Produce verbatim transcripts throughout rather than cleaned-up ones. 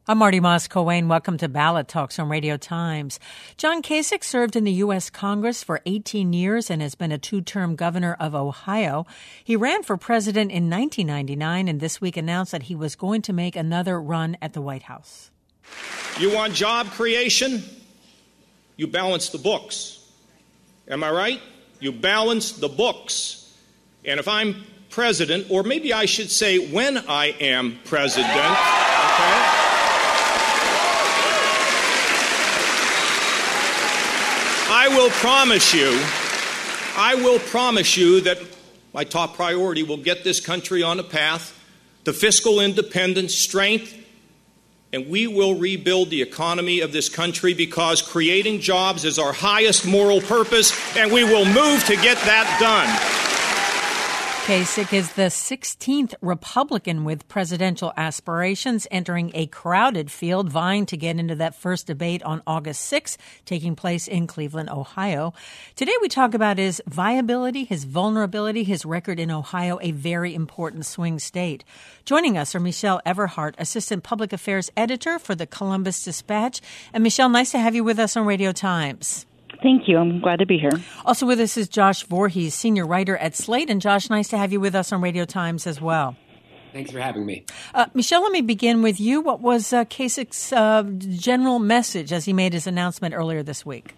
I'm Marty Moss-Coane. Welcome to Ballot Talks on Radio Times. John Kasich served in the U S. Congress for eighteen years and has been a two-term governor of Ohio. He ran for president in nineteen ninety-nine and this week announced that he was going to make another run at the White House. You want job creation? You balance the books. Am I right? You balance the books. And if I'm president, or maybe I should say when I am president, okay? I will promise you, I will promise you that my top priority will get this country on a path to fiscal independence, strength, and we will rebuild the economy of this country because creating jobs is our highest moral purpose, and we will move to get that done. Kasich is the sixteenth Republican with presidential aspirations, entering a crowded field, vying to get into that first debate on August sixth, taking place in Cleveland, Ohio. Today we talk about his viability, his vulnerability, his record in Ohio, a very important swing state. Joining us are Michelle Everhart, Assistant Public Affairs Editor for the Columbus Dispatch. And Michelle, nice to have you with us on Radio Times. Thank you. I'm glad to be here. Also with us is Josh Voorhees, senior writer at Slate. And Josh, nice to have you with us on Radio Times as well. Thanks for having me. Uh, Michelle, let me begin with you. What was uh, Kasich's uh, general message as he made his announcement earlier this week?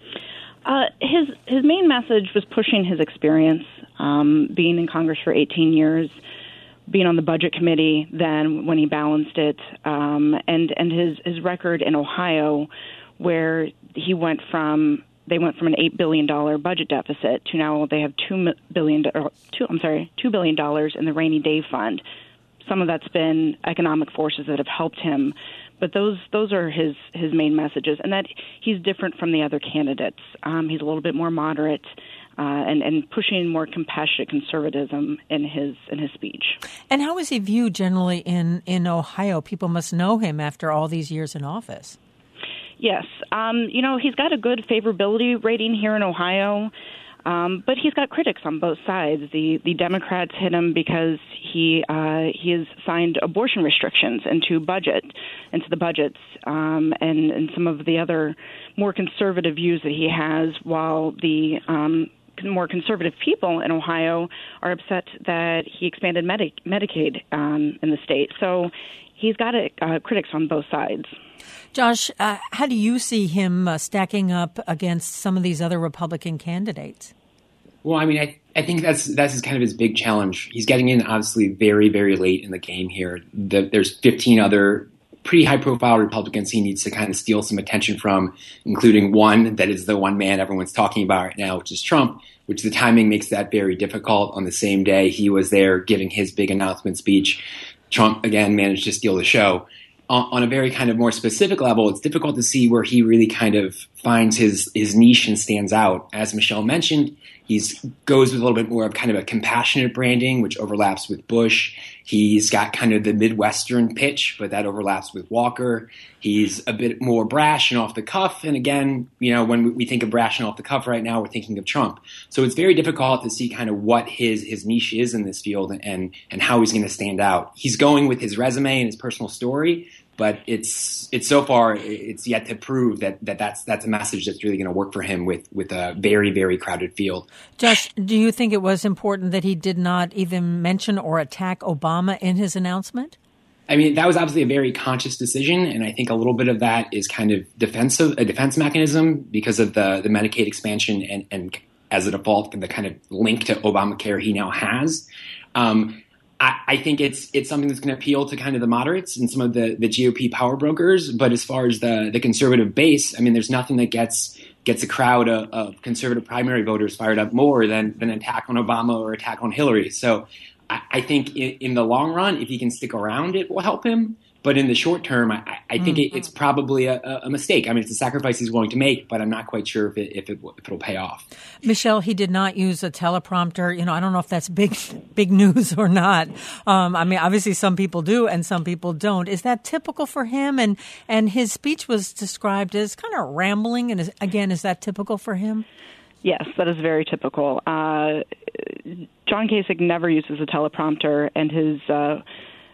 Uh, his his main message was pushing his experience, um, being in Congress for eighteen years, being on the budget committee then when he balanced it, um, and, and his, his record in Ohio where he went from They went from an eight billion dollars budget deficit to now they have two billion dollars, two, I'm sorry, two billion dollars in the rainy day fund. Some of that's been economic forces that have helped him, but those those are his, his main messages, and that he's different from the other candidates. Um, he's a little bit more moderate uh, and, and pushing more compassionate conservatism in his in his speech. And how is he viewed generally in, in Ohio? People must know him after all these years in office. Yes. Um, you know, he's got a good favorability rating here in Ohio, um, but he's got critics on both sides. The the Democrats hit him because he uh, he has signed abortion restrictions into budget, into the budgets, um, and, and some of the other more conservative views that he has, while the um, more conservative people in Ohio are upset that he expanded Medi- Medicaid um, in the state. So he's got a, uh, critics on both sides. Josh, uh, how do you see him uh, stacking up against some of these other Republican candidates? Well, I mean, I, I think that's that's kind of his big challenge. He's getting in obviously very, very late in the game here. The, there's fifteen other pretty high-profile Republicans he needs to kind of steal some attention from, including one that is the one man everyone's talking about right now, which is Trump, which the timing makes that very difficult. On the same day he was there giving his big announcement speech, Trump, again, managed to steal the show. On a very kind of more specific level, it's difficult to see where he really kind of finds his his niche and stands out. As Michelle mentioned, he's goes with a little bit more of kind of a compassionate branding, which overlaps with Bush. He's got kind of the Midwestern pitch, but that overlaps with Walker. He's a bit more brash and off the cuff. And again, you know, when we think of brash and off the cuff right now, we're thinking of Trump. So it's very difficult to see kind of what his his niche is in this field and and how he's going to stand out. He's going with his resume and his personal story, but it's it's so far it's yet to prove that, that that's that's a message that's really going to work for him with with a very, very crowded field. Josh, do you think it was important that he did not even mention or attack Obama in his announcement? I mean, that was obviously a very conscious decision, and I think a little bit of that is kind of defensive, a defense mechanism because of the, the Medicaid expansion and, and as a default, the kind of link to Obamacare he now has. Um, I, I think it's it's something that's going to appeal to kind of the moderates and some of the, the G O P power brokers. But as far as the, the conservative base, I mean, there's nothing that gets gets a crowd of, of conservative primary voters fired up more than, than an attack on Obama or attack on Hillary. So I think in, in the long run, if he can stick around, it will help him. But in the short term, I, I think mm-hmm. it, it's probably a, a mistake. I mean, it's a sacrifice he's willing to make, but I'm not quite sure if it if it if it'll pay off. Michelle, he did not use a teleprompter. You know, I don't know if that's big big news or not. Um, I mean, obviously some people do and some people don't. Is that typical for him? And and his speech was described as kind of rambling. And is, again, is that typical for him? Yes, that is very typical. Uh, John Kasich never uses a teleprompter, and his uh,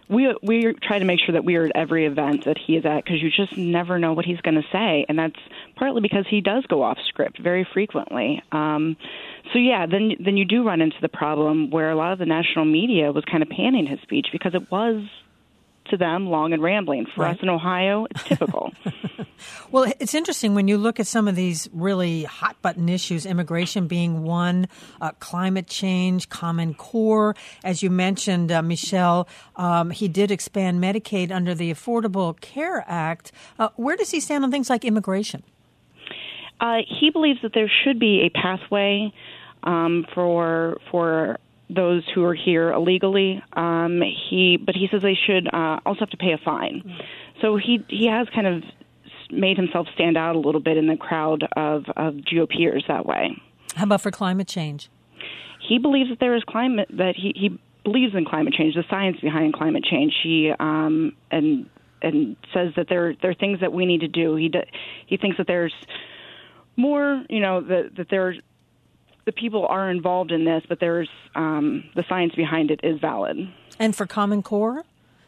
we we try to make sure that we are at every event that he is at, because you just never know what he's going to say, and that's partly because he does go off script very frequently. Um, so yeah, then then you do run into the problem where a lot of the national media was kind of panning his speech because it was, to them, long and rambling. For right. us in Ohio, it's typical. Well, it's interesting when you look at some of these really hot-button issues, immigration being one, uh, climate change, Common Core. As you mentioned, uh, Michelle, um, he did expand Medicaid under the Affordable Care Act. Uh, where does he stand on things like immigration? Uh, he believes that there should be a pathway um, for for those who are here illegally. Um, he, but he says they should uh, also have to pay a fine. Mm. So he he has kind of made himself stand out a little bit in the crowd of, of GOPers that way. How about for climate change? He believes that there is climate, that he, he believes in climate change, the science behind climate change. He um, and and says that there there are things that we need to do. He do, he thinks that there's more, you know, that that there's the people are involved in this, but there's um, the science behind it is valid. And for Common Core?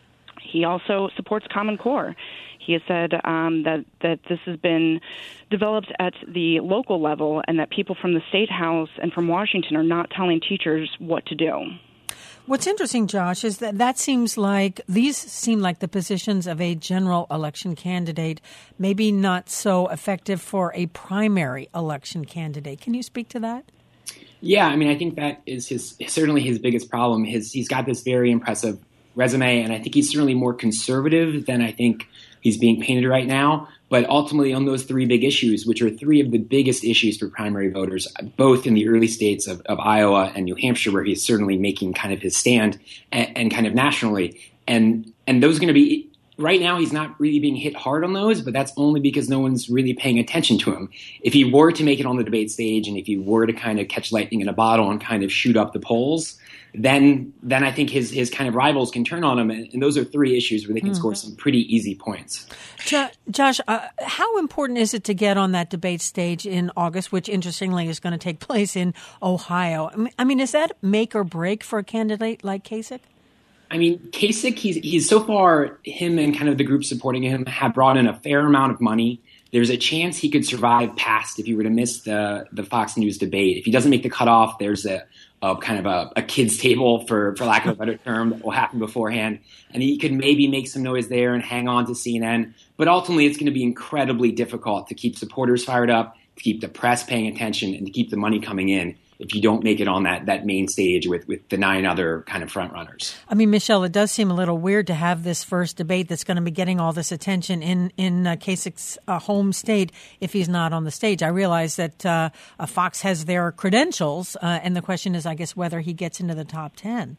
He also supports Common Core. He has said um, that, that this has been developed at the local level and that people from the State House and from Washington are not telling teachers what to do. What's interesting, Josh, is that that seems like these seem like the positions of a general election candidate, maybe not so effective for a primary election candidate. Can you speak to that? Yeah, I mean, I think that is his certainly his biggest problem. His he's got this very impressive resume, and I think he's certainly more conservative than I think he's being painted right now. But ultimately, on those three big issues, which are three of the biggest issues for primary voters, both in the early states of, of Iowa and New Hampshire, where he's certainly making kind of his stand, and, and kind of nationally, and and those are going to be. Right now, he's not really being hit hard on those, but that's only because no one's really paying attention to him. If he were to make it on the debate stage, and if he were to kind of catch lightning in a bottle and kind of shoot up the polls, then then I think his his kind of rivals can turn on him. And, and those are three issues where they can mm-hmm. score some pretty easy points. Jo- Josh, uh, how important is it to get on that debate stage in August, which interestingly is going to take place in Ohio? I mean, is that make or break for a candidate like Kasich? I mean, Kasich, he's, he's so far, him and kind of the group supporting him have brought in a fair amount of money. There's a chance he could survive past if he were to miss the, the Fox News debate. If he doesn't make the cutoff, there's a, a kind of a, a kid's table, for, for lack of a better term, that will happen beforehand. And he could maybe make some noise there and hang on to C N N. But ultimately, it's going to be incredibly difficult to keep supporters fired up, to keep the press paying attention, and to keep the money coming in if you don't make it on that, that main stage with, with the nine other kind of front runners. I mean, Michelle, it does seem a little weird to have this first debate that's going to be getting all this attention in, in uh, Kasich's uh, home state if he's not on the stage. I realize that uh, uh, Fox has their credentials, uh, and the question is, I guess, whether he gets into the top ten.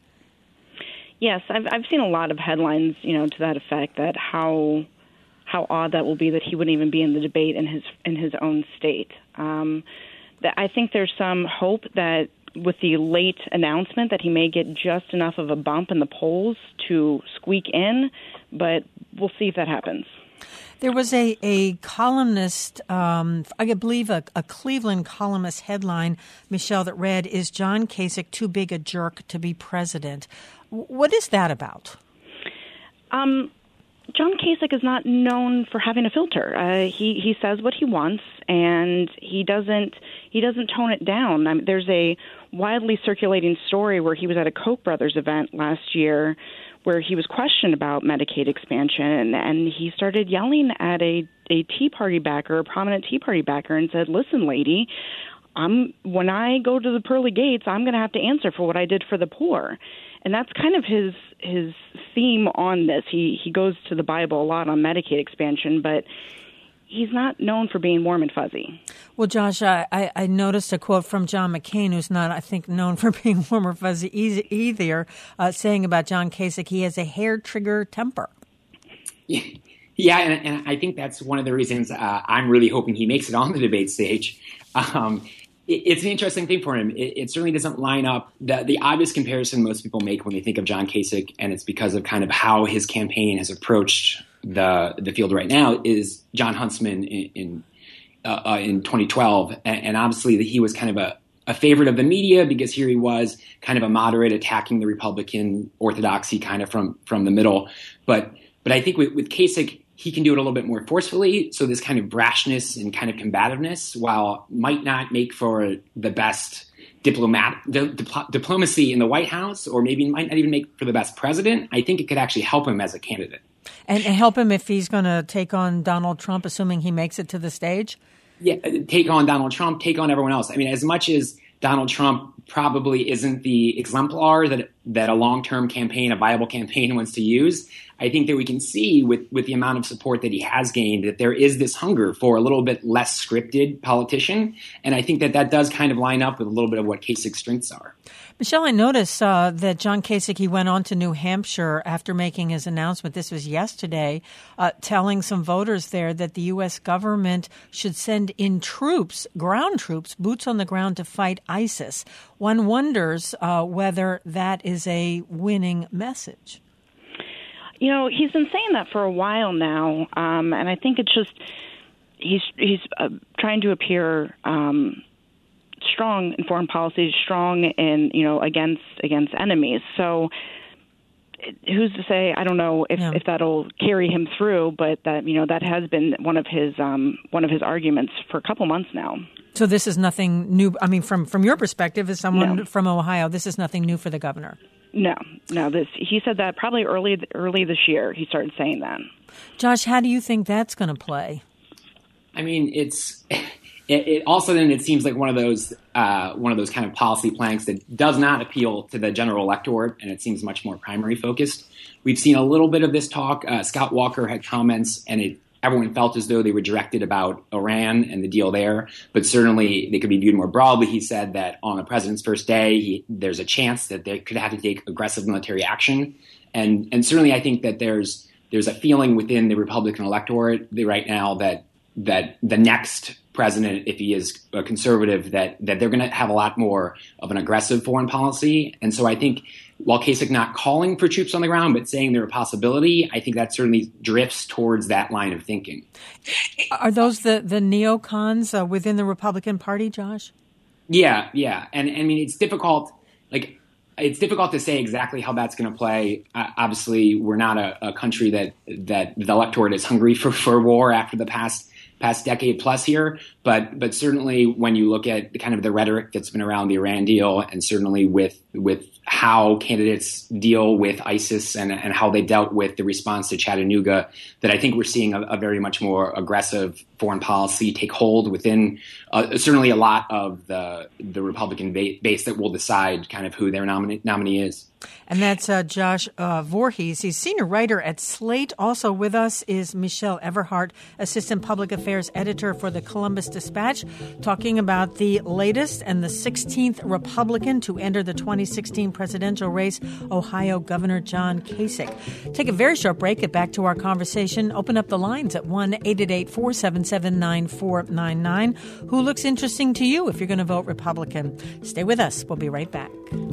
Yes, I've, I've seen a lot of headlines, you know, to that effect, that how how odd that will be that he wouldn't even be in the debate in his in his own state. Um I think there's some hope that with the late announcement that he may get just enough of a bump in the polls to squeak in, but we'll see if that happens. There was a, a columnist, um, I believe a, a Cleveland columnist headline, Michelle, that read, "Is John Kasich too big a jerk to be president?" What is that about? Um. John Kasich is not known for having a filter. Uh, he he says what he wants, and he doesn't he doesn't tone it down. I mean, there's a widely circulating story where he was at a Koch brothers event last year, where he was questioned about Medicaid expansion, and he started yelling at a a Tea Party backer, a prominent Tea Party backer, and said, "Listen, lady, I'm when I go to the pearly gates, I'm going to have to answer for what I did for the poor." And that's kind of his his theme on this. He he goes to the Bible a lot on Medicaid expansion, but he's not known for being warm and fuzzy. Well, Josh, I, I noticed a quote from John McCain, who's not, I think, known for being warm or fuzzy either, uh, saying about John Kasich, he has a hair-trigger temper. Yeah, yeah and, and I think that's one of the reasons uh, I'm really hoping he makes it on the debate stage. Um It's an interesting thing for him. It, it certainly doesn't line up. The, the obvious comparison most people make when they think of John Kasich, and it's because of kind of how his campaign has approached the the field right now, is John Huntsman in in, uh, uh, in twenty twelve. And, and obviously he was kind of a a favorite of the media because here he was kind of a moderate attacking the Republican orthodoxy kind of from, from the middle. But but I think with, with Kasich, he can do it a little bit more forcefully. So this kind of brashness and kind of combativeness, while might not make for the best diplomat di- dipl- diplomacy in the White House, or maybe might not even make for the best president, I think it could actually help him as a candidate. And, and help him if he's going to take on Donald Trump, assuming he makes it to the stage? Yeah, take on Donald Trump, take on everyone else. I mean, as much as Donald Trump probably isn't the exemplar that that a long-term campaign, a viable campaign wants to use, I think that we can see with, with the amount of support that he has gained that there is this hunger for a little bit less scripted politician. And I think that that does kind of line up with a little bit of what Kasich's strengths are. Michelle, I noticed uh, that John Kasich, he went on to New Hampshire after making his announcement. This was yesterday, uh, telling some voters there that the U S government should send in troops, ground troops, boots on the ground to fight ISIS. One wonders uh, whether that is a winning message. You know, he's been saying that for a while now, um, and I think it's just he's he's uh, trying to appear um, strong in foreign policy, strong in you know against against enemies. So who's to say? I don't know if, yeah. if that'll carry him through, but that you know that has been one of his um, one of his arguments for a couple months now. So this is nothing new. I mean, from from your perspective, as someone no. from Ohio, this is nothing new for the governor. No, no. This he said that probably early early this year. He started saying that. Josh, how do you think that's going to play? I mean, it's it, it also then it seems like one of those uh, one of those kind of policy planks that does not appeal to the general electorate, and it seems much more primary focused. We've seen a little bit of this talk. Uh, Scott Walker had comments, and it. Everyone felt as though they were directed about Iran and the deal there, but certainly they could be viewed more broadly. He said that on the president's first day, he, there's a chance that they could have to take aggressive military action. And, and certainly I think that there's there's a feeling within the Republican electorate right now that that the next president, if he is a conservative, that, that they're going to have a lot more of an aggressive foreign policy. And so I think while Kasich not calling for troops on the ground, but saying they're a possibility, I think that certainly drifts towards that line of thinking. Are those the, the neocons uh, within the Republican Party, Josh? Yeah, yeah. And I mean, it's difficult, like, it's difficult to say exactly how that's going to play. Uh, obviously, we're not a, a country that, that the electorate is hungry for, for war after the past past decade plus here, but but certainly when you look at the kind of the rhetoric that's been around the Iran deal, and certainly with with how candidates deal with ISIS and, and how they dealt with the response to Chattanooga, that I think we're seeing a, a very much more aggressive foreign policy take hold within uh, certainly a lot of the the Republican ba- base that will decide kind of who their nominee, nominee is. And that's uh, Josh uh, Voorhees. He's senior writer at Slate. Also with us is Michelle Everhart, assistant public affairs editor for the Columbus Dispatch, talking about the latest and the sixteenth Republican to enter the twenty sixteen presidential race, Ohio Governor John Kasich. Take a very short break. Get back to our conversation. Open up the lines at one eight eight eight, four seven seven, nine four nine nine. Who looks interesting to you if you're going to vote Republican? Stay with us. We'll be right back.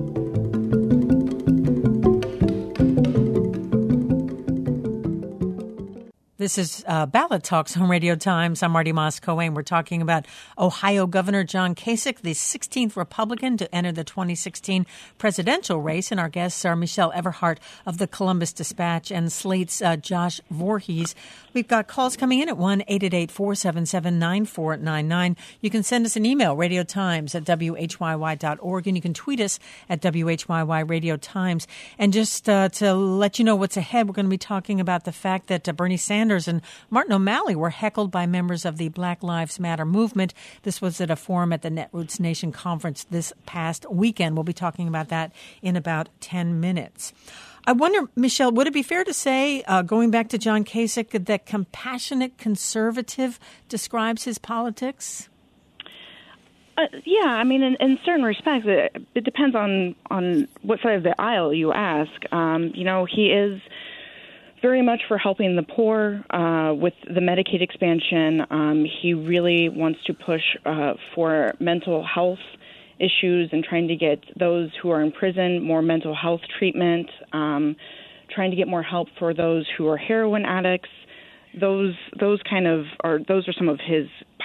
This is uh, Ballot Talks on Radio Times. I'm Marty Moss-Cohen. We're talking about Ohio Governor John Kasich, the sixteenth Republican to enter the twenty sixteen presidential race. And our guests are Michelle Everhart of the Columbus Dispatch and Slate's uh, Josh Voorhees. We've got calls coming in at one eight eight eight, four seven seven, nine four nine nine. You can send us an email, radiotimes at W H Y Y dot org, and you can tweet us at W H Y Y Radio Times. And just uh, to let you know what's ahead, we're going to be talking about the fact that uh, Bernie Sanders and Martin O'Malley were heckled by members of the Black Lives Matter movement. This was at a forum at the Netroots Nation conference this past weekend. We'll be talking about that in about ten minutes. I wonder, Michelle, would it be fair to say, uh, going back to John Kasich, that compassionate conservative describes his politics? Uh, yeah, I mean, in, in certain respects, it, it depends on, on what side of the aisle you ask. Um, you know, he is very much for helping the poor uh, with the Medicaid expansion. Um, he really wants to push uh, for mental health issues and trying to get those who are in prison more mental health treatment, um, trying to get more help for those who are heroin addicts. Those those kind of are those are some of his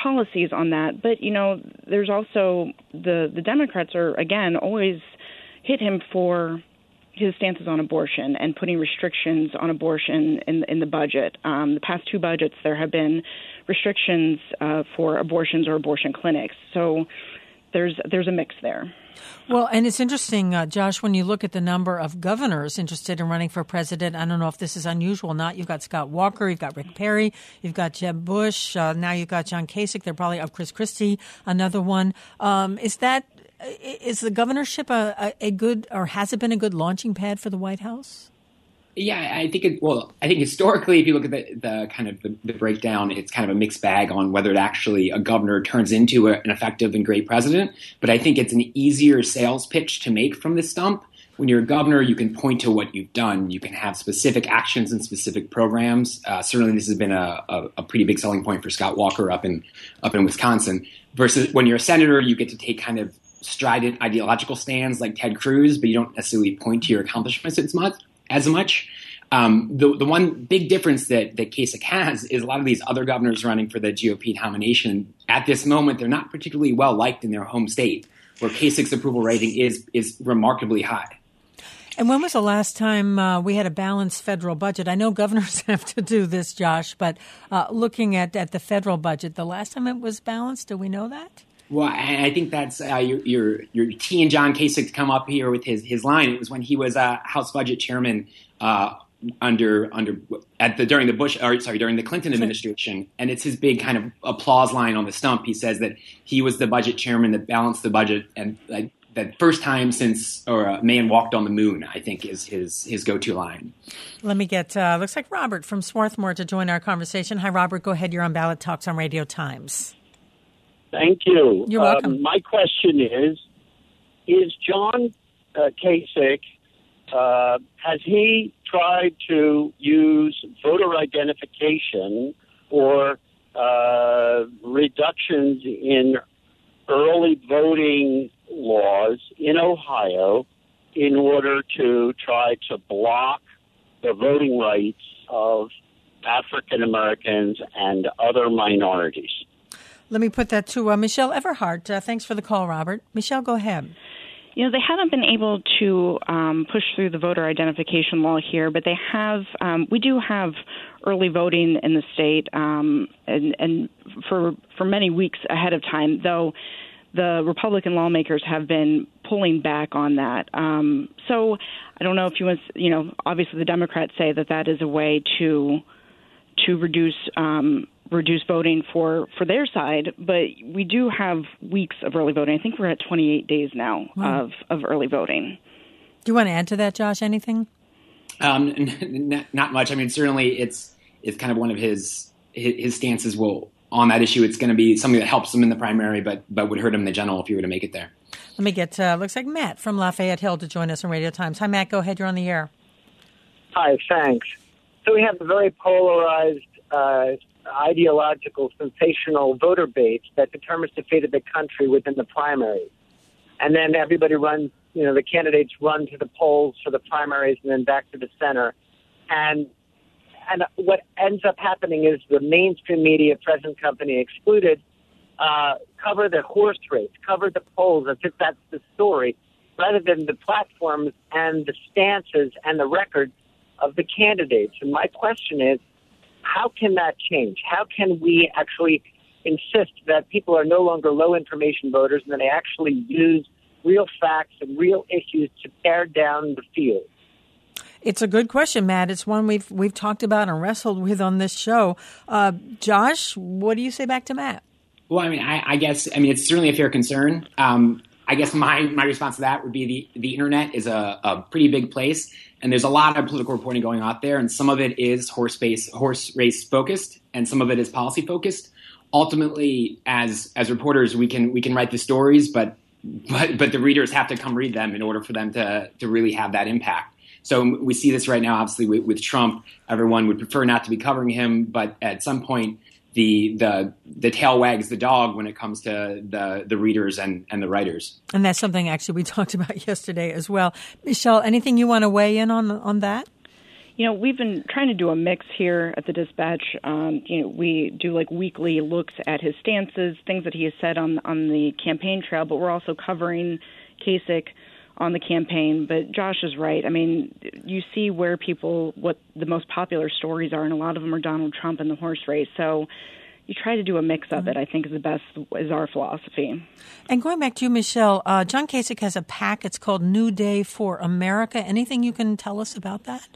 policies on that. But, you know, there's also the, the Democrats are, again, always hit him for his stances on abortion and putting restrictions on abortion in, in the budget. Um, the past two budgets, there have been restrictions uh, for abortions or abortion clinics. So there's there's a mix there. Well, and it's interesting, uh, Josh, when you look at the number of governors interested in running for president. I don't know if this is unusual or not. You've got Scott Walker, you've got Rick Perry, you've got Jeb Bush, uh, now you've got John Kasich. They're probably of Chris Christie, another one. Um, is that is the governorship a, a, a good, or has it been a good launching pad for the White House? Yeah, I think it, well, I think historically, if you look at the, the kind of the, the breakdown, it's kind of a mixed bag on whether it actually a governor turns into a, an effective and great president. But I think it's an easier sales pitch to make from this stump. When you're a governor, you can point to what you've done. You can have specific actions and specific programs. Uh, certainly, this has been a, a, a pretty big selling point for Scott Walker up in up in Wisconsin. Versus when you're a senator, you get to take kind of strident ideological stands like Ted Cruz, but you don't necessarily point to your accomplishments as much. As much. Um, the, the one big difference that, that Kasich has is a lot of these other governors running for the G O P nomination, at this moment, they're not particularly well liked in their home state, where Kasich's approval rating is is remarkably high. And when was the last time uh, we had a balanced federal budget? I know governors have to do this, Josh, but uh, looking at, at the federal budget, the last time it was balanced, do we know that? Well, I think that's uh, your, your your T and John Kasich to come up here with his his line. It was when he was uh, House Budget Chairman uh, under under at the during the Bush or sorry during the Clinton administration, and it's his big kind of applause line on the stump. He says that he was the budget chairman that balanced the budget, and like that first time since or a man walked on the moon, I think is his his go to line. Let me get uh, looks like Robert from Swarthmore to join our conversation. Hi, Robert. Go ahead. You're on Ballot Talks on Radio Times. Thank you. You're welcome. Um, my question is, is John uh, Kasich, uh, has he tried to use voter identification or uh, reductions in early voting laws in Ohio in order to try to block the voting rights of African Americans and other minorities? Let me put that to uh, Michelle Everhart. Uh, thanks for the call, Robert. Michelle, go ahead. You know, they haven't been able to um, push through the voter identification law here, but they have. Um, we do have early voting in the state, um, and, and for for many weeks ahead of time. Though the Republican lawmakers have been pulling back on that. Um, so I don't know if you want. You know, obviously the Democrats say that that is a way to to reduce. Um, reduce voting for, for their side, but we do have weeks of early voting. I think we're at twenty-eight days now wow. of, of early voting. Do you want to add to that, Josh, anything? Um, n- not much. I mean, certainly it's it's kind of one of his his, his stances will on that issue. It's going to be something that helps him in the primary, but but would hurt him in the general if he were to make it there. Let me get, uh, looks like Matt from Lafayette Hill to join us on Radio Times. Hi, Matt. Go ahead. You're on the air. Hi, thanks. So we have a very polarized uh ideological, sensational voter base that determines the fate of the country within the primaries. And then everybody runs, you know, the candidates run to the polls for the primaries and then back to the center. And and what ends up happening is the mainstream media, present company excluded, uh, cover the horse race, cover the polls as if that's the story, rather than the platforms and the stances and the records of the candidates. And my question is, how can that change? How can we actually insist that people are no longer low information voters and that they actually use real facts and real issues to tear down the field? It's a good question, Matt. It's one we've we've talked about and wrestled with on this show. Uh, Josh, what do you say back to Matt? Well, I mean, I, I guess, I mean, it's certainly a fair concern. Um, I guess my, my response to that would be the, the internet is a, a pretty big place, and there's a lot of political reporting going out there, and some of it is horse base, horse race focused, and some of it is policy focused. Ultimately, as as reporters, we can we can write the stories, but but but the readers have to come read them in order for them to to really have that impact. So we see this right now, obviously, with, with Trump. Everyone would prefer not to be covering him, but at some point, the the the tail wags the dog when it comes to the the readers and, and the writers. And that's something actually we talked about yesterday as well. Michelle, anything you want to weigh in on on that? you know, we've been trying to do a mix here at the Dispatch. Um, you know, we do like weekly looks at his stances, things that he has said on on the campaign trail, but we're also covering Kasich on the campaign. But Josh is right. I mean, you see where people, what the most popular stories are, and a lot of them are Donald Trump and the horse race. So you try to do a mix of it, I think, is the best, is our philosophy. And going back to you, Michelle, uh, John Kasich has a PAC. It's called New Day for America. Anything you can tell us about that?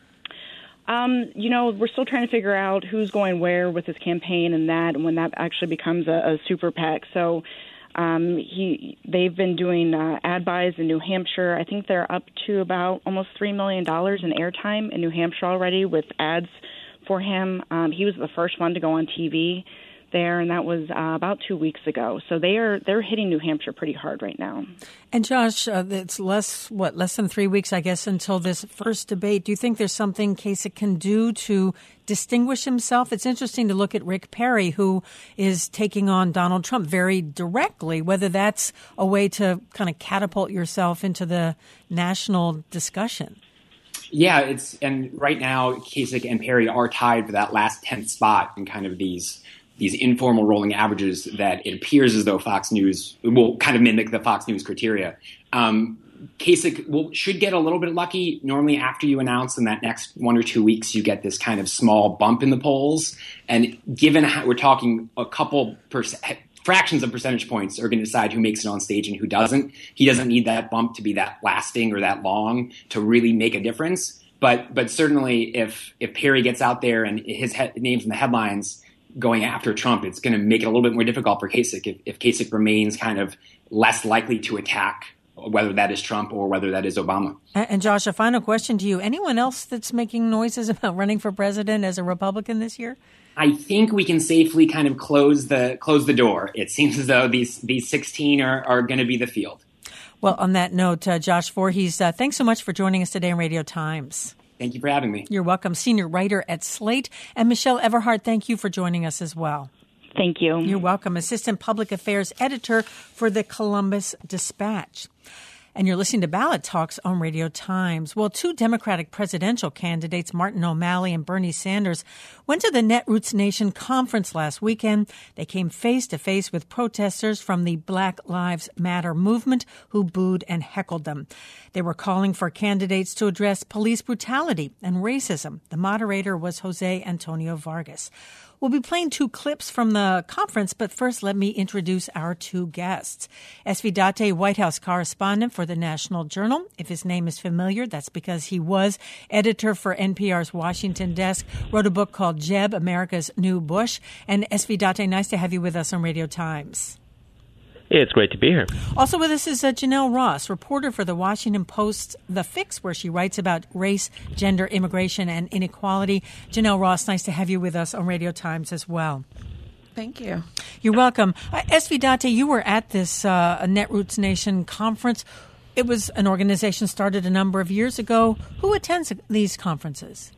Um, you know, we're still trying to figure out who's going where with his campaign and that, and when that actually becomes a, a super PAC. So um, he, they've been doing uh, ad buys in New Hampshire. I think they're up to about almost three million dollars in airtime in New Hampshire already with ads for him. Um, he was the first one to go on T V there, and that was uh, about two weeks ago. So they are they're hitting New Hampshire pretty hard right now. And Josh, uh, it's less what less than three weeks, I guess, until this first debate. Do you think there's something Kasich can do to distinguish himself? It's interesting to look at Rick Perry, who is taking on Donald Trump very directly. Whether that's a way to kind of catapult yourself into the national discussion. Yeah, it's and right now Kasich and Perry are tied for that last tenth spot in kind of these. these informal rolling averages that it appears as though Fox News will kind of mimic the Fox News criteria. Um, Kasich will, should get a little bit lucky. Normally after you announce in that next one or two weeks, you get this kind of small bump in the polls. And given how we're talking a couple percent, fractions of percentage points are going to decide who makes it on stage and who doesn't. He doesn't need that bump to be that lasting or that long to really make a difference. But but certainly if, if Perry gets out there and his he- name's in the headlines going after Trump, it's going to make it a little bit more difficult for Kasich if, if Kasich remains kind of less likely to attack whether that is Trump or whether that is Obama. And Josh, a final question to you. Anyone else that's making noises about running for president as a Republican this year? I think we can safely kind of close the close the door. It seems as though these these sixteen are, are going to be the field. Well, on that note, uh, Josh Voorhees, uh, thanks so much for joining us today on Radio Times. Thank you for having me. You're welcome. Senior writer at Slate. And Michelle Everhart, thank you for joining us as well. Thank you. You're welcome. Assistant Public Affairs Editor for the Columbus Dispatch. And you're listening to Ballot Talks on Radio Times. Well, two Democratic presidential candidates, Martin O'Malley and Bernie Sanders, went to the Netroots Nation conference last weekend. They came face to face with protesters from the Black Lives Matter movement who booed and heckled them. They were calling for candidates to address police brutality and racism. The moderator was Jose Antonio Vargas. We'll be playing two clips from the conference, but first let me introduce our two guests. S V Date, White House correspondent for the National Journal. If his name is familiar, that's because he was editor for N P R's Washington desk, wrote a book called Jeb, America's New Bush. And S V Date, nice to have you with us on Radio Times. Yeah, it's great to be here. Also with us is uh, Janelle Ross, reporter for the Washington Post, The Fix, where she writes about race, gender, immigration, and inequality. Janelle Ross, nice to have you with us on Radio Times as well. Thank you. You're welcome. Uh, S V Date, you were at this uh, Netroots Nation conference. It was an organization started a number of years ago. Who attends these conferences?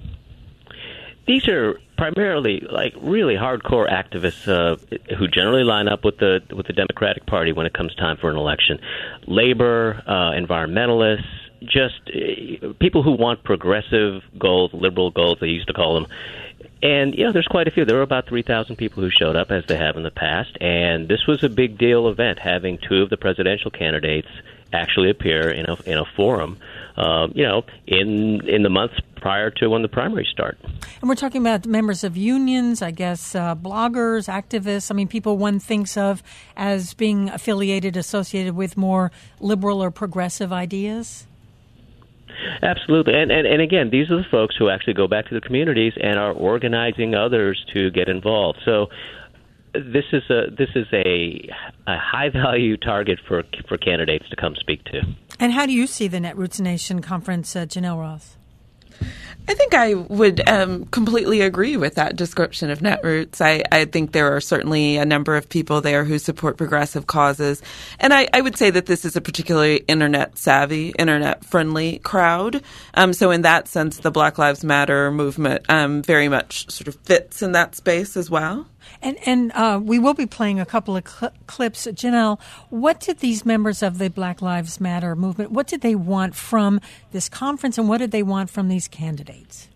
These are primarily like really hardcore activists uh, who generally line up with the with the Democratic Party when it comes time for an election. Labor, uh, environmentalists, just uh, people who want progressive goals, liberal goals, they used to call them. And, you know, there's quite a few. There were about three thousand people who showed up, as they have in the past. And this was a big deal event, having two of the presidential candidates actually appear in a in a forum, uh, you know, in in the months prior to when the primaries start. And we're talking about members of unions, I guess, uh, bloggers, activists. I mean, people one thinks of as being affiliated, associated with more liberal or progressive ideas. Absolutely. And, and and again, these are the folks who actually go back to the communities and are organizing others to get involved. So this is a this is a, a high value target for for candidates to come speak to. And how do you see the Netroots Nation conference, uh, Janelle Ross? I think I would um, completely agree with that description of Netroots. I, I think there are certainly a number of people there who support progressive causes. And I, I would say that this is a particularly internet-savvy, internet-friendly crowd. Um, so in that sense, the Black Lives Matter movement um, very much sort of fits in that space as well. And and uh, we will be playing a couple of cl- clips. Janelle, what did these members of the Black Lives Matter movement, what did they want from this conference, and what did they want from these candidates?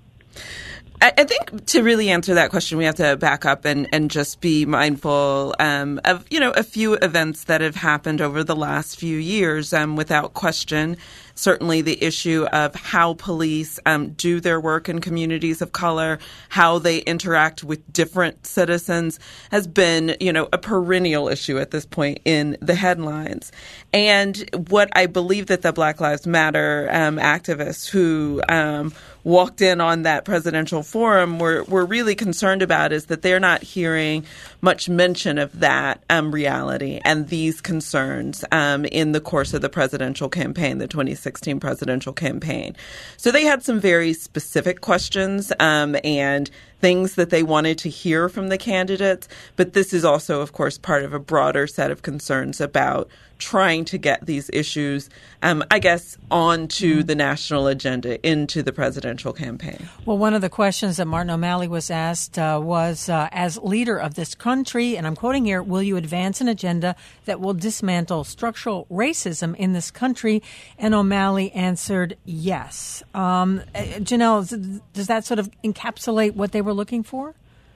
I think to really answer that question, we have to back up and, and just be mindful um, of, you know, a few events that have happened over the last few years. Um, without question, certainly the issue of how police um, do their work in communities of color, how they interact with different citizens has been, you know, a perennial issue at this point in the headlines. And what I believe that the Black Lives Matter um, activists who um, walked in on that presidential forum were, were really concerned about is that they're not hearing much mention of that um, reality and these concerns um, in the course of the presidential campaign, the twenty sixteen presidential campaign. So they had some very specific questions um, and things that they wanted to hear from the candidates. But this is also, of course, part of a broader set of concerns about trying to get these issues, um, I guess, onto mm-hmm. the national agenda, into the presidential campaign. Well, one of the questions that Martin O'Malley was asked uh, was, uh, as leader of this country, and I'm quoting here, will you advance an agenda that will dismantle structural racism in this country? And O'Malley answered yes. Um, Janelle, does that sort of encapsulate what they were looking for?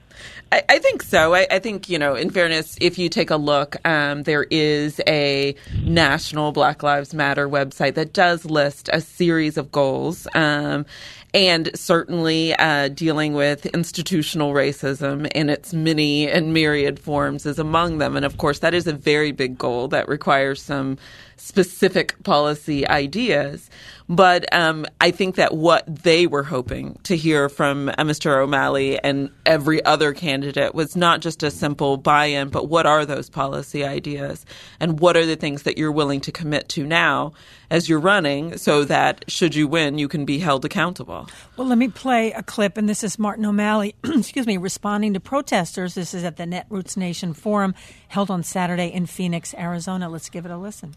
I, I think so. I, I think, you know, in fairness, if you take a look, um, there is a national Black Lives Matter website that does list a series of goals. Um, and certainly uh, dealing with institutional racism in its many and myriad forms is among them. And of course, that is a very big goal that requires some specific policy ideas. But um, I think that what they were hoping to hear from uh, Mister O'Malley and every other candidate was not just a simple buy-in, but what are those policy ideas? And what are the things that you're willing to commit to now as you're running so that should you win, you can be held accountable? Well, let me play a clip, and this is Martin O'Malley, excuse me, responding to protesters. This is at the Netroots Nation Forum held on Saturday in Phoenix, Arizona. Let's give it a listen.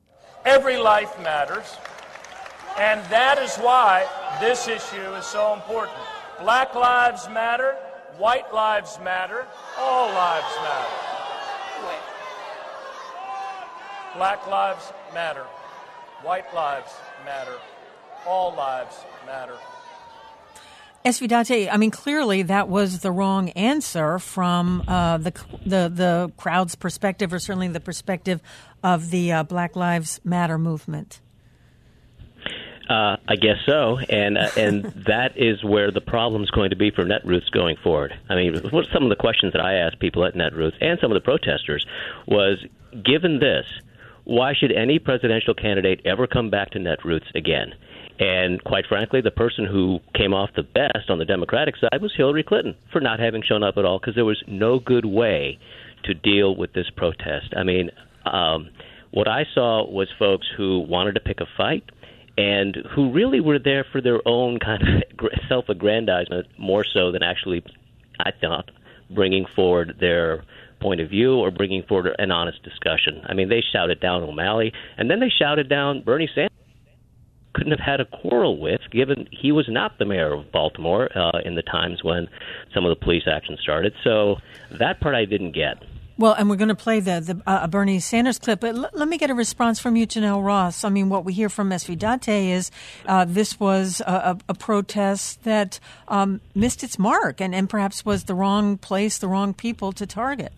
Every life matters. And that is why this issue is so important. Black lives matter, white lives matter, all lives matter. Black lives matter, white lives matter, all lives matter. Esvidate, I mean, clearly that was the wrong answer from uh, the, the the crowd's perspective, or certainly the perspective of the uh, Black Lives Matter movement. Uh, I guess so, and uh, and that is where the problem is going to be for Netroots going forward. I mean, what some of the questions that I asked people at Netroots and some of the protesters was, given this, why should any presidential candidate ever come back to Netroots again? And quite frankly, the person who came off the best on the Democratic side was Hillary Clinton for not having shown up at all, because there was no good way to deal with this protest. I mean, um, what I saw was folks who wanted to pick a fight, and who really were there for their own kind of self-aggrandizement more so than actually, I thought, bringing forward their point of view or bringing forward an honest discussion. I mean, they shouted down O'Malley, and then they shouted down Bernie Sanders. Couldn't have had a quarrel with, given he was not the mayor of Baltimore uh, in the times when some of the police action started. So that part I didn't get. Well, and we're going to play the, the uh, Bernie Sanders clip, but l- let me get a response from you, Janelle Ross. I mean, what we hear from Esvidate is uh, this was a, a, a protest that um, missed its mark and, and perhaps was the wrong place, the wrong people to target.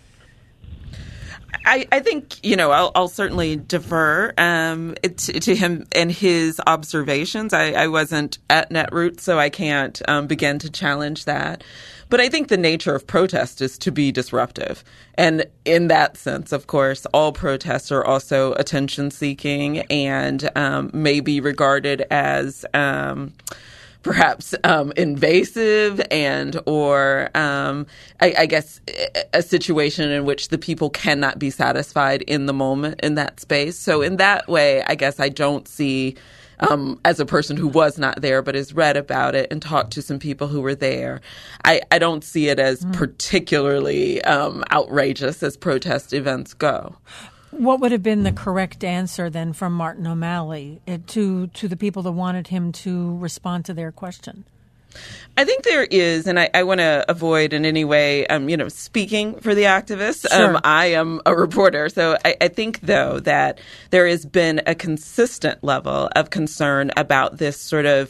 I, I think, you know, I'll, I'll certainly defer um, to, to him and his observations. I, I wasn't at Netroots, so I can't um, begin to challenge that. But I think the nature of protest is to be disruptive. And in that sense, of course, all protests are also attention-seeking and um, may be regarded as um, perhaps um, invasive and or, um, I, I guess, a situation in which the people cannot be satisfied in the moment in that space. So in that way, I guess I don't see... Um, as a person who was not there but has read about it and talked to some people who were there, I, I don't see it as mm. particularly um, outrageous as protest events go. What would have been the correct answer then from Martin O'Malley to to the people that wanted him to respond to their question? I think there is, and I, I want to avoid in any way, um, you know, speaking for the activists. Sure. Um, I am a reporter. So I, I think, though, that there has been a consistent level of concern about this sort of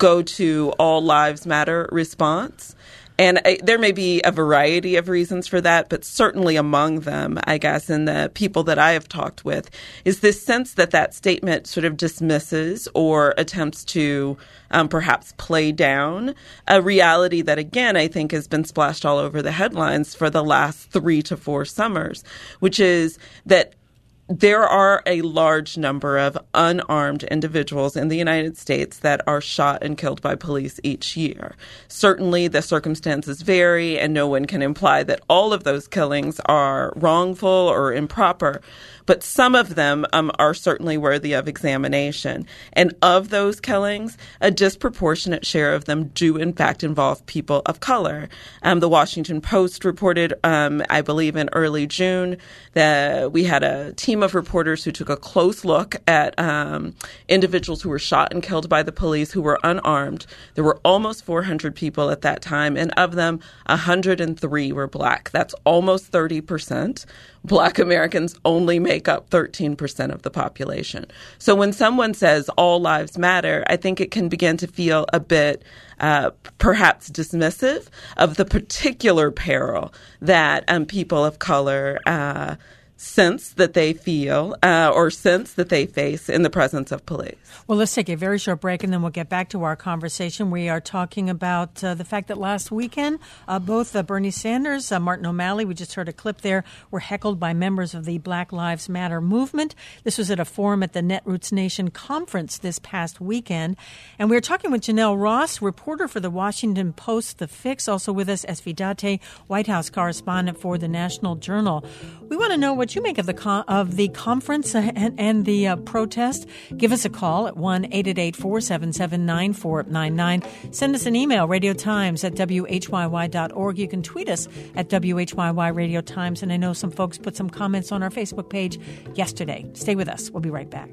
go-to all lives matter response. And I, there may be a variety of reasons for that, but certainly among them, I guess, and the people that I have talked with, is this sense that that statement sort of dismisses or attempts to um, perhaps play down a reality that, again, I think has been splashed all over the headlines for the last three to four summers, which is that there are a large number of unarmed individuals in the United States that are shot and killed by police each year. Certainly, the circumstances vary, and no one can imply that all of those killings are wrongful or improper. But some of them um, are certainly worthy of examination. And of those killings, a disproportionate share of them do, in fact, involve people of color. Um, the Washington Post reported, um, I believe in early June, that we had a team of reporters who took a close look at um, individuals who were shot and killed by the police who were unarmed. There were almost four hundred people at that time, and of them, one hundred three were black. That's almost thirty percent. Black Americans only make up thirteen percent of the population. So when someone says all lives matter, I think it can begin to feel a bit uh, perhaps dismissive of the particular peril that um, people of color uh, sense that they feel uh, or sense that they face in the presence of police. Well, let's take a very short break, and then we'll get back to our conversation. We are talking about uh, the fact that last weekend, uh, both uh, Bernie Sanders, uh, Martin O'Malley, we just heard a clip there, were heckled by members of the Black Lives Matter movement. This was at a forum at the Netroots Nation conference this past weekend. And we were talking with Janelle Ross, reporter for the Washington Post, The Fix, also with us, Esvi Date, White House correspondent for the National Journal. We want to know what you make of the con- of the conference and, and the uh, protest. Give us a call at one eight eight eight, four seven seven, nine four nine nine. Send us an email, radio times at w h y y dot org. You can tweet us at W H Y Y Radio Times. And I know some folks put some comments on our Facebook page yesterday. Stay with us. We'll be right back.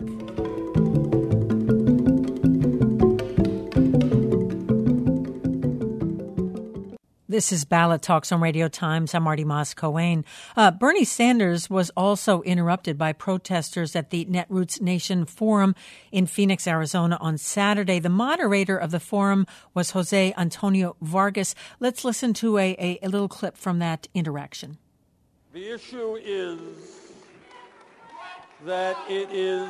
This is Ballot Talks on Radio Times. I'm Marty Moss-Coane. Uh, Bernie Sanders was also interrupted by protesters at the Netroots Nation Forum in Phoenix, Arizona on Saturday. The moderator of the forum was Jose Antonio Vargas. Let's listen to a, a, a little clip from that interaction. The issue is that it is...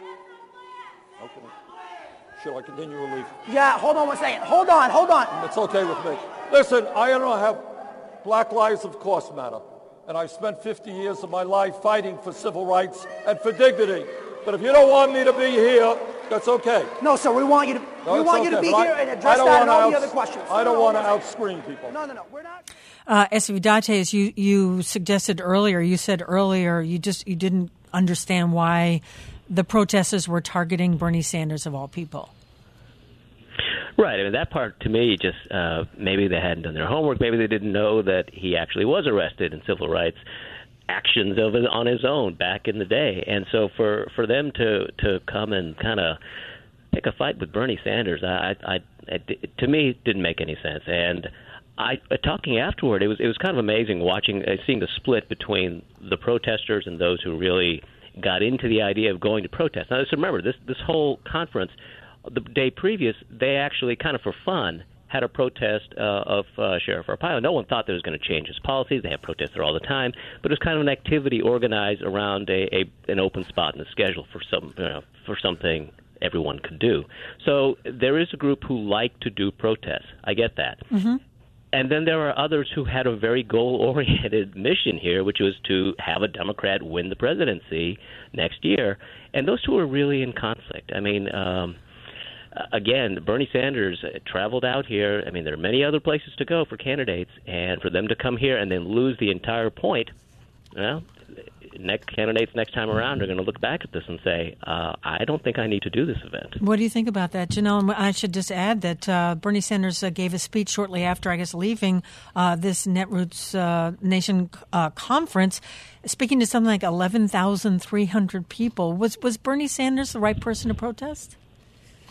Okay. Should I continue or leave? Yeah, hold on one second. Hold on, hold on. It's okay with me. Listen, I don't have black lives, of course, matter. And I've spent fifty years of my life fighting for civil rights and for dignity. But if you don't want me to be here, that's okay. No, sir, we want you to, no, we want okay, you to be I, here and address that and all outs- the other questions. I don't no, want no, to out-screen people. No, no, no, we're not. Uh, Esvi Date, as you, you suggested earlier, you said earlier, you just you didn't understand why the protesters were targeting Bernie Sanders of all people. Right. I mean, that part to me just uh, maybe they hadn't done their homework. Maybe they didn't know that he actually was arrested in civil rights actions of it on his own back in the day. And so for, for them to, to come and kind of pick a fight with Bernie Sanders, I, I, I, to me, it didn't make any sense. And I, talking afterward, it was it was kind of amazing watching, uh, seeing the split between the protesters and those who really got into the idea of going to protest. Now, just remember, this this whole conference, the day previous, they actually kind of for fun had a protest uh, of uh, Sheriff Arpaio. No one thought that was going to change his policies. They have protests there all the time, but it was kind of an activity organized around a, a an open spot in the schedule for some you know, for something everyone could do. So there is a group who like to do protests. I get that. Mm-hmm. And then there are others who had a very goal-oriented mission here, which was to have a Democrat win the presidency next year. And those two are really in conflict. I mean, um, again, Bernie Sanders traveled out here. I mean, there are many other places to go for candidates, and for them to come here and then lose the entire point, well, next candidates next time around are going to look back at this and say, uh, I don't think I need to do this event. What do you think about that, Janelle? I should just add that uh, Bernie Sanders uh, gave a speech shortly after, I guess, leaving uh, this Netroots uh, Nation uh, conference, speaking to something like eleven thousand three hundred people. Was was Bernie Sanders the right person to protest?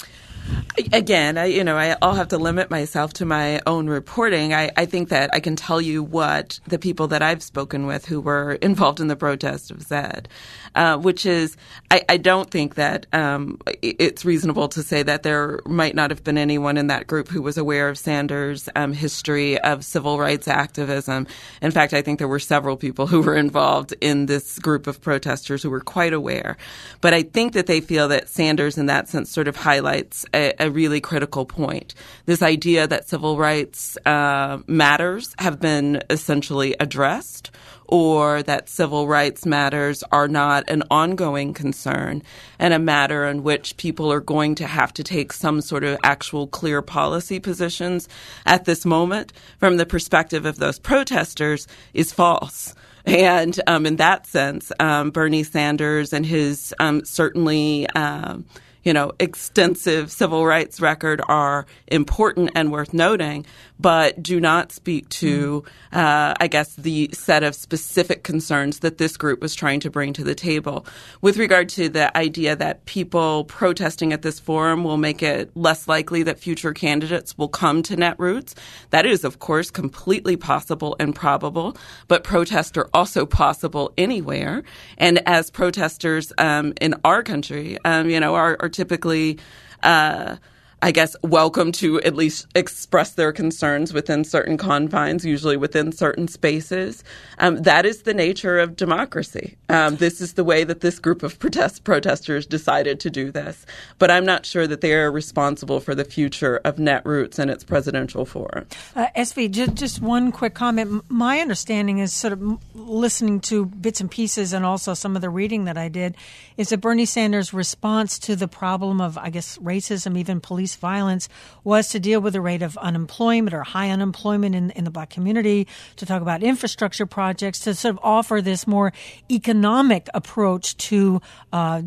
Again, I, you know, I, I'll have to limit myself to my own reporting. I, I think that I can tell you what the people that I've spoken with who were involved in the protest have said, uh, which is I, I don't think that um, it's reasonable to say that there might not have been anyone in that group who was aware of Sanders' um, history of civil rights activism. In fact, I think there were several people who were involved in this group of protesters who were quite aware. But I think that they feel that Sanders, in that sense, sort of highlights a, a really critical point. This idea that civil rights uh, matters have been essentially addressed, or that civil rights matters are not an ongoing concern and a matter in which people are going to have to take some sort of actual clear policy positions at this moment from the perspective of those protesters is false. And um, in that sense, um, Bernie Sanders and his um, certainly um, you know, extensive civil rights record are important and worth noting, but do not speak to, uh, I guess, the set of specific concerns that this group was trying to bring to the table. With regard to the idea that people protesting at this forum will make it less likely that future candidates will come to Netroots, that is, of course, completely possible and probable, but protests are also possible anywhere. And as protesters um, in our country, um, you know, are, are typically, uh, I guess, welcome to at least express their concerns within certain confines, usually within certain spaces. Um, that is the nature of democracy. Um, this is the way that this group of protest protesters decided to do this. But I'm not sure that they are responsible for the future of Netroots and its presidential forum. Uh, S V, just, just one quick comment. My understanding is sort of listening to bits and pieces and also some of the reading that I did is that Bernie Sanders' response to the problem of, I guess, racism, even police violence, was to deal with the rate of unemployment or high unemployment in, in the black community, to talk about infrastructure projects, to sort of offer this more economic approach to uh,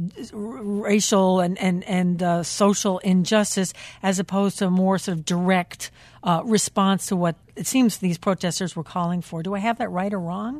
racial and, and, and uh, social injustice as opposed to a more sort of direct uh, response to what it seems these protesters were calling for. Do I have that right or wrong?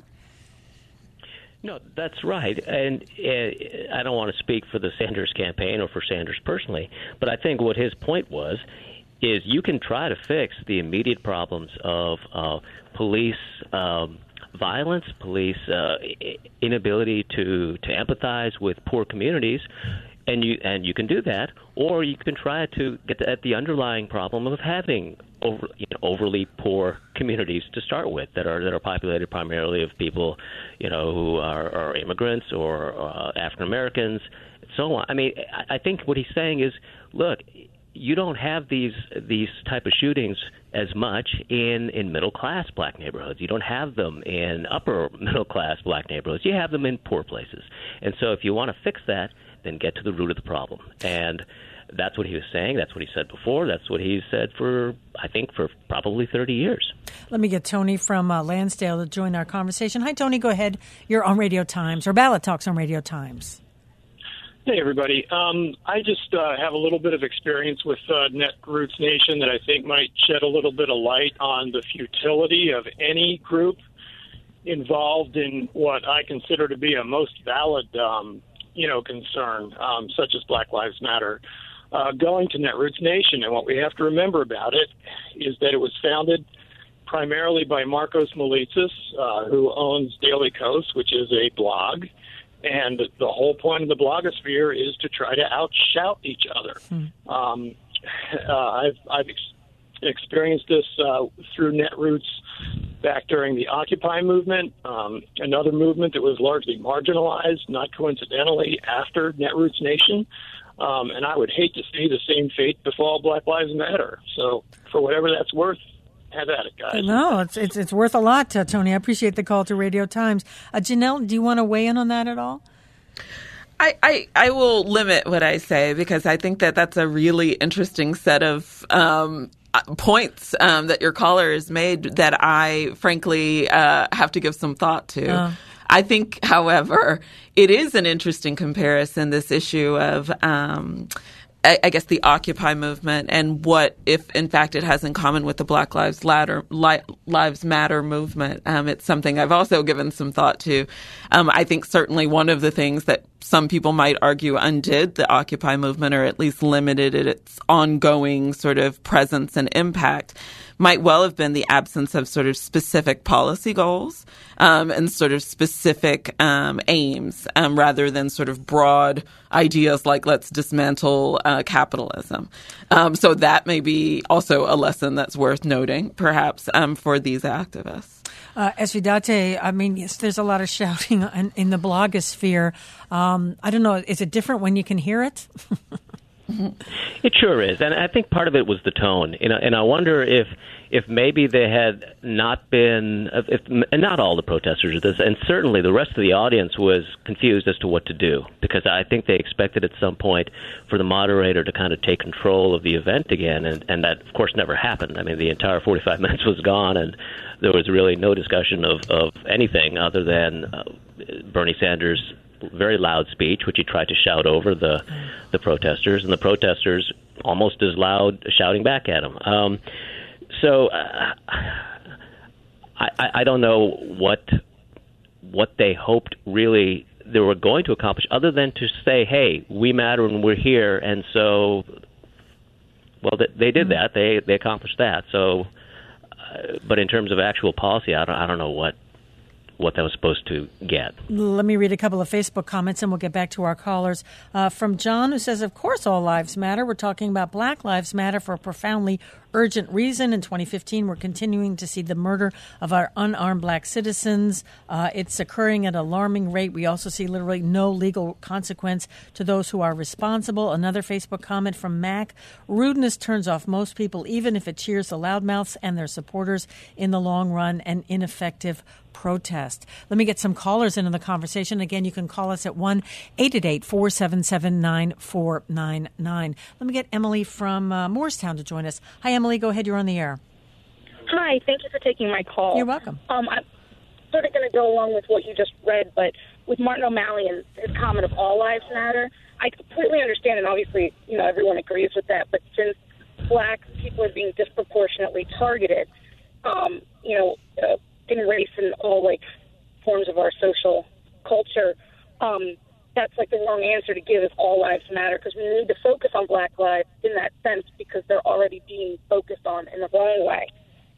No, that's right. And uh, I don't want to speak for the Sanders campaign or for Sanders personally, but I think what his point was is you can try to fix the immediate problems of uh, police um, violence, police uh, inability to, to empathize with poor communities, and you and you can do that, or you can try to get at the underlying problem of having over, you know, overly poor communities to start with that are that are populated primarily of people, you know, who are, are immigrants or uh, African Americans, and so on. I mean, I, I think what he's saying is, look, you don't have these these type of shootings as much in, in middle class black neighborhoods. You don't have them in upper middle class black neighborhoods. You have them in poor places. And so if you want to fix that, then get to the root of the problem. And that's what he was saying. That's what he said before. That's what he's said for, I think, for probably thirty years. Let me get Tony from uh, Lansdale to join our conversation. Hi, Tony. Go ahead. You're on Radio Times, or Ballot Talks on Radio Times. Hey, everybody. Um, I just uh, have a little bit of experience with uh, Netroots Nation that I think might shed a little bit of light on the futility of any group involved in what I consider to be a most valid, um, you know, concern, um, such as Black Lives Matter. Uh, going to Netroots Nation, and what we have to remember about it is that it was founded primarily by Marcos Molitzis, uh, who owns Daily Kos, which is a blog. And the whole point of the blogosphere is to try to outshout each other. Hmm. Um, uh, I've, I've ex- experienced this uh, through Netroots back during the Occupy movement, um, another movement that was largely marginalized, not coincidentally, after Netroots Nation. Um, and I would hate to see the same fate befall Black Lives Matter. So for whatever that's worth, have at it, guys. No, it's it's it's worth a lot, uh, Tony. I appreciate the call to Radio Times. Uh, Janelle, do you want to weigh in on that at all? I, I, I will limit what I say because I think that that's a really interesting set of um, points um, that your caller has made that I, frankly, uh, have to give some thought to. Uh. I think, however, it is an interesting comparison, this issue of um, I guess the Occupy movement and what, if in fact it has in common with the Black Lives, Ladder, Li- Lives Matter movement. Um, it's something I've also given some thought to. Um, I think certainly one of the things that some people might argue undid the Occupy movement, or at least limited its ongoing sort of presence and impact, might well have been the absence of sort of specific policy goals um, and sort of specific um, aims um, rather than sort of broad ideas like let's dismantle uh, capitalism. Um, so that may be also a lesson that's worth noting, perhaps, um, for these activists. Uh, Esvidate, I mean, yes, there's a lot of shouting in, in the blogosphere. Um, I don't know, is it different when you can hear it? It sure is, and I think part of it was the tone. You know, and I wonder if if maybe they had not been, if and not all the protesters are this, and certainly the rest of the audience was confused as to what to do, because I think they expected at some point for the moderator to kind of take control of the event again, and, and that of course never happened. I mean, the entire forty-five minutes was gone, and there was really no discussion of, of anything other than uh, Bernie Sanders' very loud speech, which he tried to shout over the the protesters, and the protesters almost as loud shouting back at him. Um, so uh, I, I don't know what what they hoped really they were going to accomplish, other than to say, "Hey, we matter and we're here," and so, well, they, they did that. They they accomplished that. So, uh, but in terms of actual policy, I don't I don't know what. what that was supposed to get. Let me read a couple of Facebook comments and we'll get back to our callers. Uh, from John, who says, of course all lives matter. We're talking about Black Lives Matter for a profoundly urgent reason. In twenty fifteen, we're continuing to see the murder of our unarmed black citizens. Uh, it's occurring at an alarming rate. We also see literally no legal consequence to those who are responsible. Another Facebook comment from Mac. Rudeness turns off most people, even if it cheers the loudmouths and their supporters in the long run. An ineffective protest. Let me get some callers into the conversation. Again, you can call us at one eight eight eight, four seven seven, nine four nine nine. Let me get Emily from uh, Morristown to join us. Hi, Emily. Go ahead. You're on the air. Hi. Thank you for taking my call. You're welcome. Um, I'm sort of going to go along with what you just read, but with Martin O'Malley and his comment of all lives matter, I completely understand, and obviously, you know, everyone agrees with that, but since black people are being disproportionately targeted, um, you know, uh, in race and all, like, forms of our social culture, um, that's, like, the wrong answer to give is all lives matter, because we need to focus on black lives in that sense because they're already being focused on in the wrong way.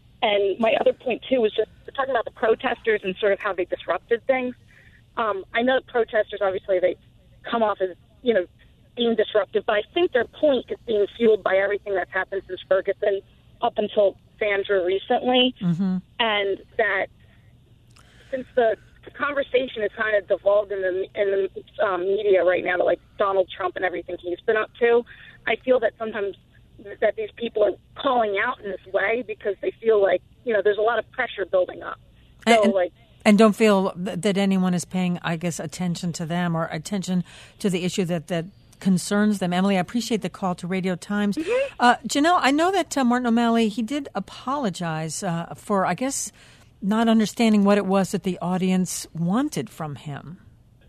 And my other point, too, was just we're talking about the protesters and sort of how they disrupted things. Um, I know protesters, obviously, they come off as, you know, being disruptive, but I think their point is being fueled by everything that's happened since Ferguson up until Sandra recently, mm-hmm. and that since the, the conversation has kind of devolved in the in the um, media right now to like Donald Trump and everything he's been up to, I feel that sometimes that these people are calling out in this way because they feel like, you know, there's a lot of pressure building up. So and, like. And don't feel that anyone is paying, I guess, attention to them or attention to the issue that that. concerns them. Emily, I appreciate the call to Radio Times. Mm-hmm. Uh, Janelle, I know that uh, Martin O'Malley, he did apologize uh, for, I guess, not understanding what it was that the audience wanted from him.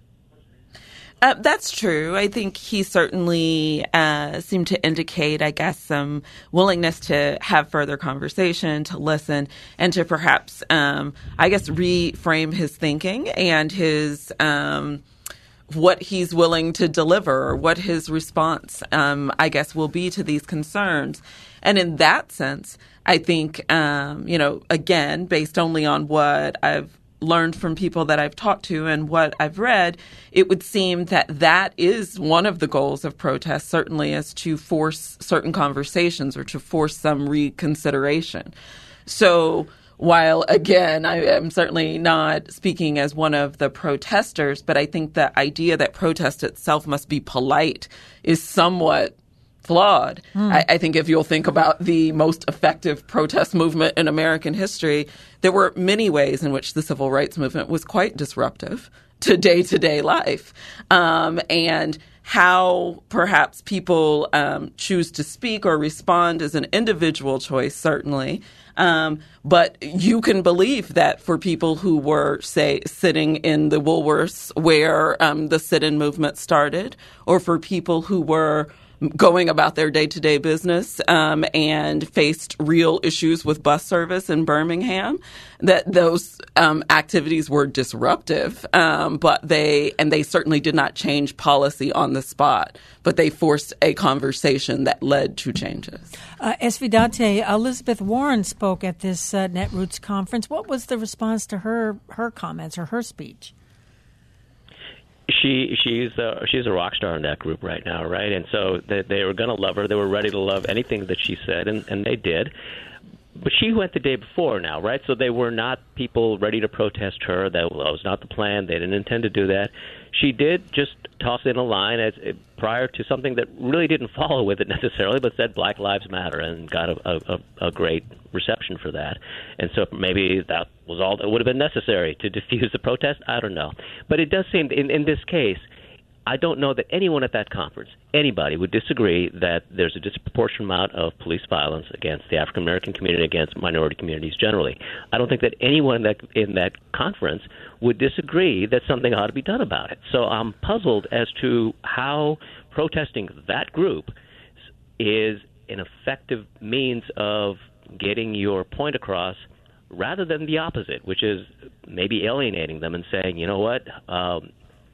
Uh, that's true. I think he certainly uh, seemed to indicate, I guess, some willingness to have further conversation, to listen, and to perhaps, um, I guess, reframe his thinking and his um what he's willing to deliver, or what his response, um, I guess, will be to these concerns. And in that sense, I think, um, you know, again, based only on what I've learned from people that I've talked to and what I've read, it would seem that that is one of the goals of protests, certainly, is to force certain conversations or to force some reconsideration. So while, again, I am certainly not speaking as one of the protesters, but I think the idea that protest itself must be polite is somewhat flawed. Mm. I, I think if you'll think about the most effective protest movement in American history, there were many ways in which the civil rights movement was quite disruptive to day-to-day life. Um, and how perhaps people um, choose to speak or respond is an individual choice, certainly. Um, but you can believe that for people who were, say, sitting in the Woolworths where um, the sit-in movement started, or for people who were going about their day-to-day business um, and faced real issues with bus service in Birmingham, that those um, activities were disruptive, um, but they and they certainly did not change policy on the spot, but they forced a conversation that led to changes. Uh, Esvidate, Elizabeth Warren spoke at this uh, Netroots conference. What was the response to her her comments or her speech? She she's a, she's a rock star in that group right now, right? And so they, they were going to love her. They were ready to love anything that she said, and, and they did. But she went the day before now, right? So they were not people ready to protest her. That was not the plan. They didn't intend to do that. She did just toss in a line as prior to something that really didn't follow with it necessarily, but said Black Lives Matter and got a, a, a great reception for that. And so maybe that was all that would have been necessary to diffuse the protest. I don't know. But it does seem, in, in this case, I don't know that anyone at that conference, anybody, would disagree that there's a disproportionate amount of police violence against the African American community, against minority communities generally. I don't think that anyone in that, in that conference would disagree that something ought to be done about it. So I'm puzzled as to how protesting that group is an effective means of getting your point across, rather than the opposite, which is maybe alienating them and saying, you know what, um,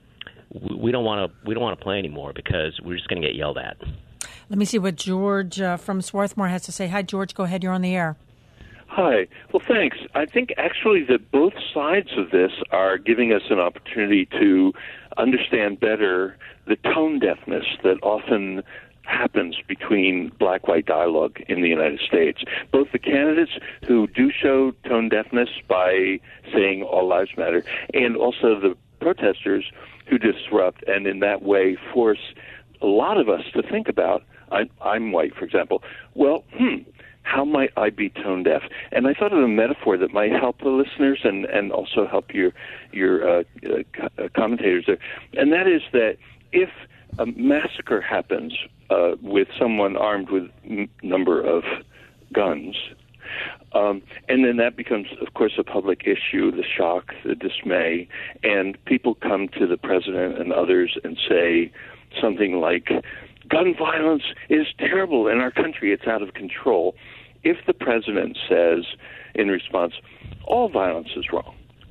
we don't want to we don't want to play anymore because we're just going to get yelled at. Let me see what George uh, from Swarthmore has to say. Hi, George. Go ahead. You're on the air. Hi. Well, thanks. I think actually that both sides of this are giving us an opportunity to understand better the tone deafness that often happens between black-white dialogue in the United States. Both the candidates who do show tone deafness by saying all lives matter, and also the protesters who disrupt and in that way force a lot of us to think about, I, I'm white, for example, well, hmm, how might I be tone deaf? And I thought of a metaphor that might help the listeners and, and also help your, your uh, uh, commentators there. And that is that if a massacre happens uh, with someone armed with a number of guns, Um, and then that becomes, of course, a public issue, the shock, the dismay, and people come to the president and others and say something like, gun violence is terrible in our country, it's out of control. If the president says in response, all violence is wrong,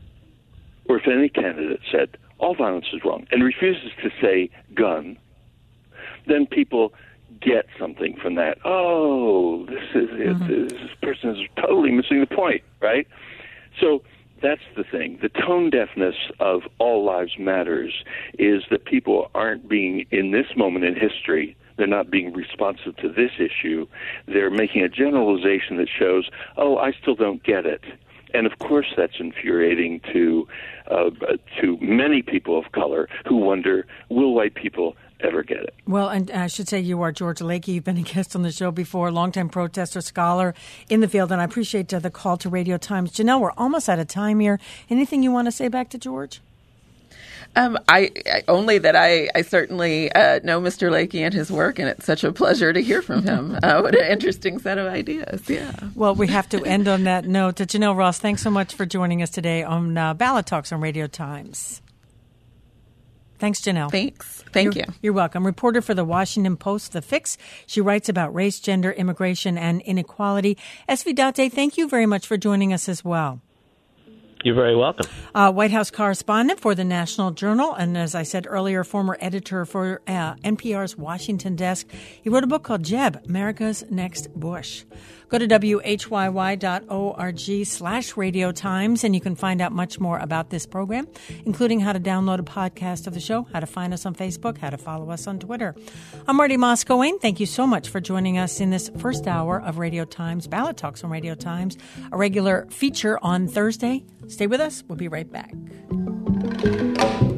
or if any candidate said, all violence is wrong, and refuses to say gun, then people get something from that. Oh, this is mm-hmm. it. This person is totally missing the point, right? So that's the thing. The tone deafness of all lives matters is that people aren't being, in this moment in history, they're not being responsive to this issue. They're making a generalization that shows, oh, I still don't get it. And of course, that's infuriating to uh, to many people of color who wonder, will white people ever get it? Well, and I should say you are George Lakey. You've been a guest on the show before, longtime protester, scholar in the field, and I appreciate uh, the call to Radio Times. Janelle, we're almost out of time here. Anything you want to say back to George? Um, I, I only that I, I certainly uh, know Mister Lakey and his work, and it's such a pleasure to hear from him. Uh, what an interesting set of ideas. Yeah. Well, we have to end on that note. To Janelle Ross, thanks so much for joining us today on uh, Ballot Talks on Radio Times. Thanks, Janelle. Thanks. Thank you're, you. You're welcome. Reporter for the Washington Post, The Fix. She writes about race, gender, immigration, and inequality. Esvidate, thank you very much for joining us as well. You're very welcome. Uh, White House correspondent for the National Journal, and as I said earlier, former editor for uh, N P R's Washington desk. He wrote a book called Jeb, America's Next Bush. Go to W H Y Y dot org slash Radio Times, and you can find out much more about this program, including how to download a podcast of the show, how to find us on Facebook, how to follow us on Twitter. I'm Marty Moscowane. Thank you so much for joining us in this first hour of Radio Times, Ballot Talks on Radio Times, a regular feature on Thursday. Stay with us. We'll be right back.